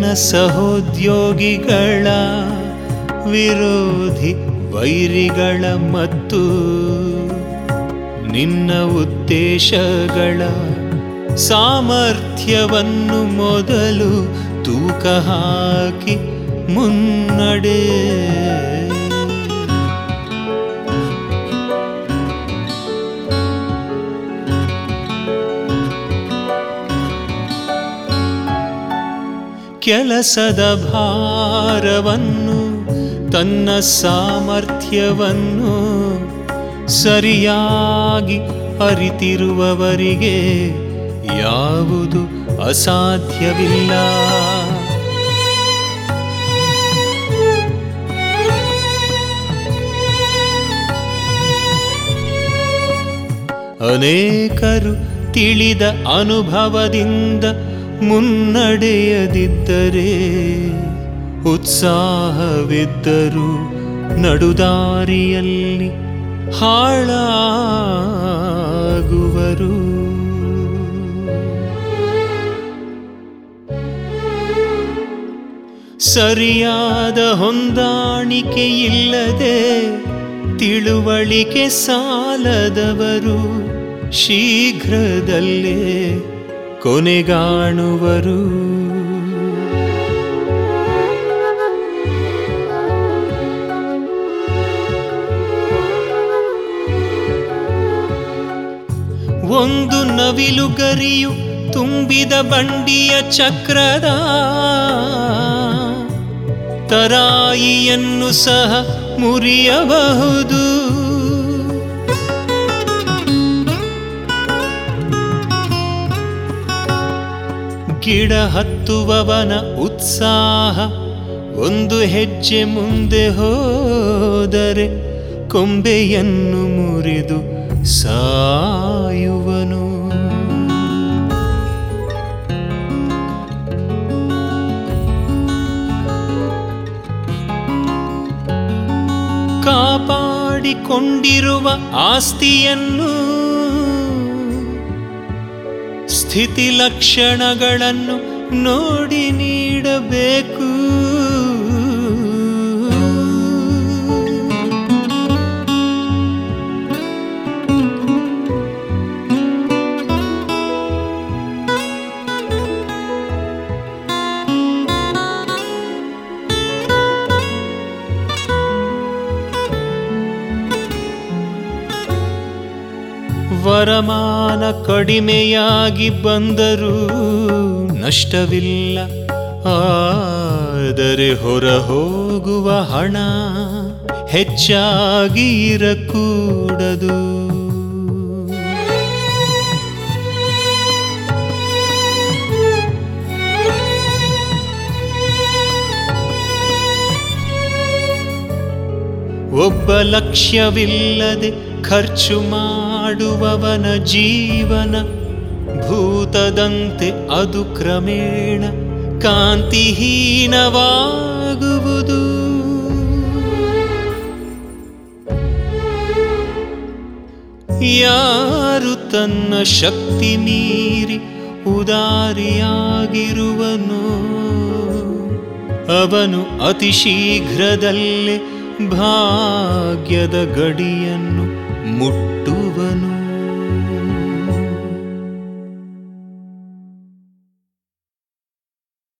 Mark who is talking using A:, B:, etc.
A: ಸಹೋದ್ಯೋಗಿಗಳ ವಿರೋಧಿ ವೈರಿಗಳ ಮತ್ತು ನಿನ್ನ ಉದ್ದೇಶಗಳ ಸಾಮರ್ಥ್ಯವನ್ನು ಮೊದಲು ತೂಕ ಹಾಕಿ ಮುನ್ನಡೆ. ಕೆಲಸದ ಭಾರವನ್ನು ತನ್ನ ಸಾಮರ್ಥ್ಯವನ್ನು ಸರಿಯಾಗಿ ಅರಿತಿರುವವರಿಗೆ ಯಾವುದು ಅಸಾಧ್ಯವಿಲ್ಲ. ಅನೇಕರು ತಿಳಿದ ಅನುಭವದಿಂದ ಮುನ್ನಡೆಯದಿದ್ದರೆ ಉತ್ಸಾಹವಿದ್ದರೂ ನಡುದಾರಿಯಲ್ಲಿ ಹಾಳಾಗುವರು. ಸರಿಯಾದ ಹೊಂದಾಣಿಕೆ ಇಲ್ಲದೆ ತಿಳುವಳಿಕೆ ಸಾಲದವರು ಶೀಘ್ರದಲ್ಲೇ ಕೊನೆಗಾಣುವರು. ಒಂದು ನವಿಲುಗರಿಯು ತುಂಬಿದ ಬಂಡಿಯ ಚಕ್ರದ ತರಾಯಿಯನ್ನು ಸಹ ಮುರಿಯಬಹುದು. ಗಿಡ ಹತ್ತುವವನ ಉತ್ಸಾಹ ಒಂದು ಹೆಜ್ಜೆ ಮುಂದೆ ಹೋದರೆ ಕೊಂಬೆಯನ್ನು ಮುರಿದು ಸಾಯುವನು. ಕಾಪಾಡಿಕೊಂಡಿರುವ ಆಸ್ತಿಯನ್ನು ಸ್ಥಿತಿ ಲಕ್ಷಣಗಳನ್ನು ನೋಡಿ ನೀಡಬೇಕು. ವರಮಾನ ಕಡಿಮೆಯಾಗಿ ಬಂದರೂ ನಷ್ಟವಿಲ್ಲ, ಆದರೆ ಹೊರಹೋಗುವ ಹಣ ಹೆಚ್ಚಾಗಿ ಇರಕೂಡದು. ಒಬ್ಬ ಲಕ್ಷ್ಯವಿಲ್ಲದೆ ಖರ್ಚು ಮಾಡುವವನ ಜೀವನ ಭೂತದಂತೆ ಅದು ಕ್ರಮೇಣ ಕಾಂತಿಹೀನವಾಗುವುದು. ಯಾರು ತನ್ನ ಶಕ್ತಿ ಮೀರಿ ಉದಾರಿಯಾಗಿರುವನೋ ಅವನು ಅತಿ ಶೀಘ್ರದಲ್ಲೇ ಭಾಗ್ಯದ ಗಡಿಯನ್ನು ಮುಟ್ಟುವನು.